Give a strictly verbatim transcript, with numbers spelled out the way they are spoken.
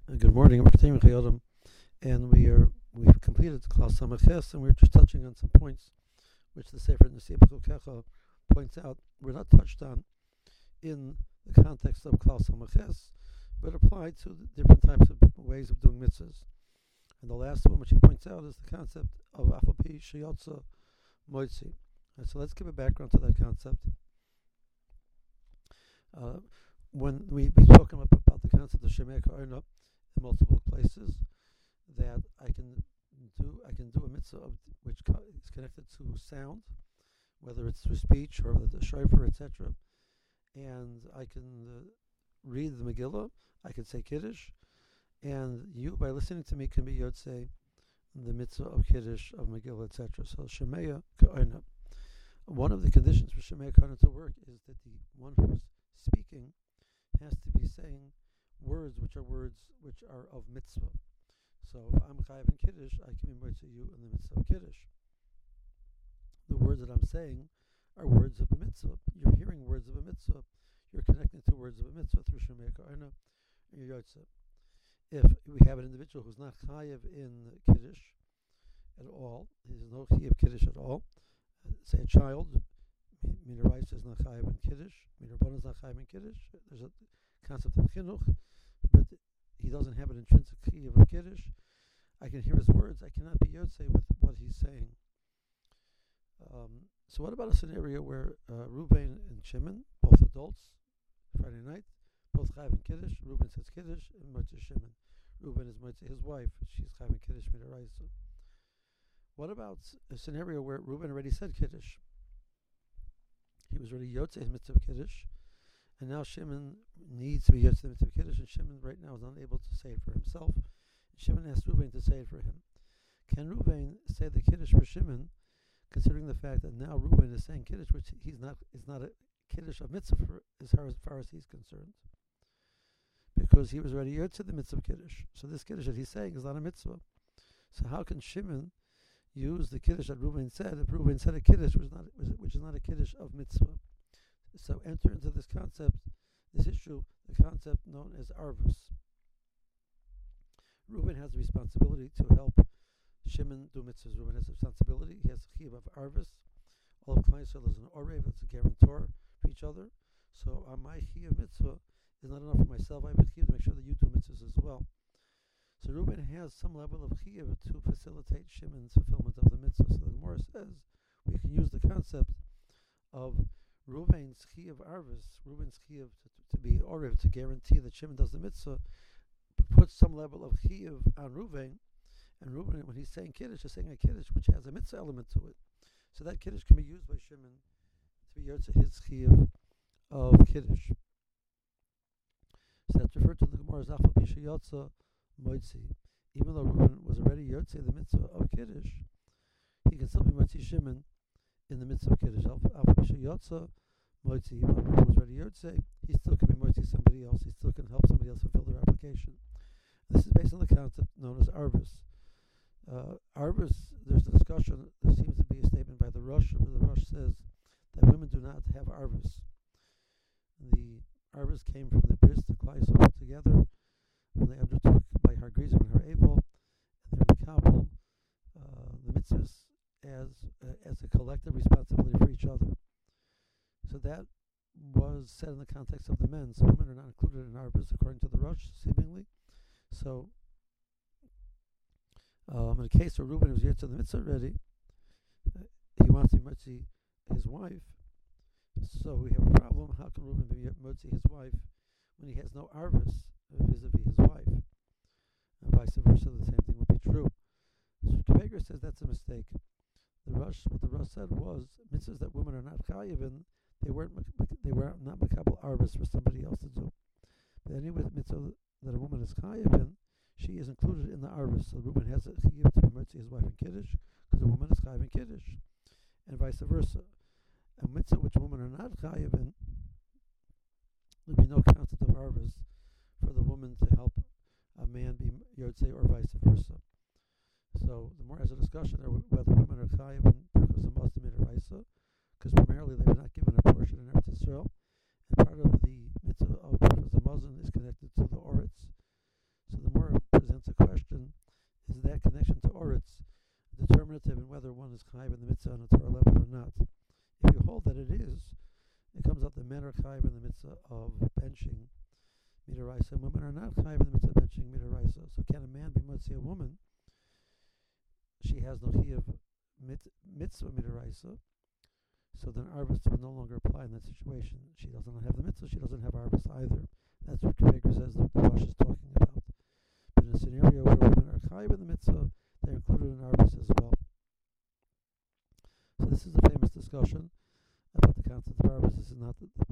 Uh, Good morning, we're continuing Chayodim, and we are we've completed Klal Samaches, and we're just touching on some points which the Sefer Nesib Kecha points out were not touched on in the context of Klal Samaches, but applied to the different types of ways of doing mitzvahs. And the last one which he points out is the concept of Afapi Sheyotza Moitzi. And so let's give a background to that concept. Uh, when we we spoken about, about the concept of Shemei Ka'arna in multiple places, that I can do I can do a mitzvah of, which co- is connected to sound, whether it's through speech or the shofar, et cetera. And I can uh, read the Megillah, I can say Kiddush, and you, by listening to me, can be Yotzei the mitzvah of Kiddush, of Megillah, et cetera. So Shemei Ka'arna. One of the conditions for Shemei Ka'arna to work is that the one who's speaking has to be saying words which are words which are of mitzvah. So if I'm chayav in Kiddush, I can be moitzi you in the mitzvah of Kiddush. The words that I'm saying are words of a mitzvah. You're hearing words of a mitzvah. You're connecting to words of a mitzvah through Shemei Ka'arna and your Yotzei. If we have an individual who's not chayav in Kiddush at all, he has no chayav Kiddush at all, uh, say a child, Mina Rice is not chayav in Kiddush, Mina Rabban is not chayav in Kiddush, there's a concept of chinuch, but he doesn't have an intrinsic chayav of Kiddush. I can hear his words, I cannot be Yotzei with what he's saying. Um, so what about a scenario where uh, Reuben and Shimon, both adults, Friday night, both chayav in Kiddush, Reuben says Kiddush, and Motzei Shimon. Reuben is Motzei his wife, she's chayav in Kiddush, Mina Rice. What about a scenario where Reuben already said Kiddush? He was already Yotzei his mitzvah of Kiddush, and now Shimon needs to be Yotzei the mitzvah of Kiddush, and Shimon right now is unable to say it for himself. Shimon asked Reuben to say it for him. Can Reuben say the Kiddush for Shimon, considering the fact that now Reuben is saying Kiddush, which he's not is not a Kiddush of mitzvah for, as far as, far as he's concerned? Because he was already Yotzei the mitzvah of Kiddush. So this Kiddush that he's saying is not a mitzvah. So how can Shimon use the Kiddush that Reuben said if Reuben said a Kiddush which is not, which is not a Kiddush of mitzvah? So enter into this concept, this issue, the concept known as Arvus. Reuben has the responsibility to help Shimon do mitzvahs. Reuben has a responsibility. He has a chiyuv of Arvus. All of Klal Yisrael is an orev, that's a guarantor for each other. So on my chiyuv mitzvah is not enough for myself. I have a chiyuv to make sure that you do mitzvahs as well. So Reuben has some level of chiyuv to facilitate Shimon's fulfillment of the mitzvah. So the Gemara says we can use the concept of Reuben's chiyuv Arvus, Reuben's chiyuv to, to be orev, to guarantee that Shimon does the mitzvah, put some level of chiyuv on Reuben, and Reuben, when he's saying Kiddush, is saying a Kiddush which has a mitzvah element to it. So that Kiddush can be used by Shimon to be Yotzei his chiyuv of Kiddush. So that's referred to the Gemara's Afapi Sheyotza Moitzi. Even though Reuben was already Yotzei the mitzvah of Kiddush, he can still be Moitzi Shimon in the mitzvah of Kiddush. Afapi Sheyotza Moitzi. Even though Reuben was already Yotzei, he still can be Moitzi somebody else. He still can help somebody else fulfill their application. This is based on the concept known as Arvus. Uh, Arvus, there's a discussion, there seems to be a statement by the Rosh, where the Rosh says that women do not have Arvus. The Arvus came from the bris the Klal Yisrael put together when they undertook by Har Gerizim and Har Evel, and they were mekabel uh, the mitzvahs as, uh, as a collective responsibility for each other. So that was said in the context of the men, so women are not included in Arvus according to the Rosh, seemingly. So, um, in a case where Reuben was Yotzei the mitzvah already, uh, he wants to be Motzei his wife. So we have a problem. How can Reuben be Motzei his wife when he has no Arvus vis-a-vis his wife? And vice versa, the same thing would be true. So Kebeger says that's a mistake. The Rosh, what the Rosh said was mitzvahs that women are not chayiv in, they weren't they were not mekabel Arvus for somebody else to do. But any mitzvah that a woman is chayiv in, she is included in the Arvus. So Reuben has a chayiv to be Motzei his wife in Kiddush, because a woman is chayiv in Kiddush, and vice versa. A mitzvah which women are not chayiv in, there would be no concept of Arvus for the woman to help a man be Yotzei or vice versa. So the more as a discussion there whether women are chayiv in because of Muslim Midaraisa, because primarily they were not given a portion in Eretz Yisrael, and part of the mitzvah of because the Muslim is connected to the Oretz. So the more presents a question: is that connection to Oritz determinative in whether one is chayiv in the mitzvah on a Torah level or not? If you hold that it is, it comes out that men are chayiv in the mitzvah of benching midaraisa, and women are not chayiv in the mitzvah of benching midaraisa. So can a man be motzi a woman? She has no chiyuv mit, mitzvah midaraisa, so then arbus would no longer apply in that situation. She doesn't have the mitzvah, she doesn't have arbus either. That's what Kveger says that the Rosh is talking about. But in a scenario where women are chayiv in the mitzvah, they're included in arbus as well. So this is a famous discussion about the concept of arbus. This is not the, the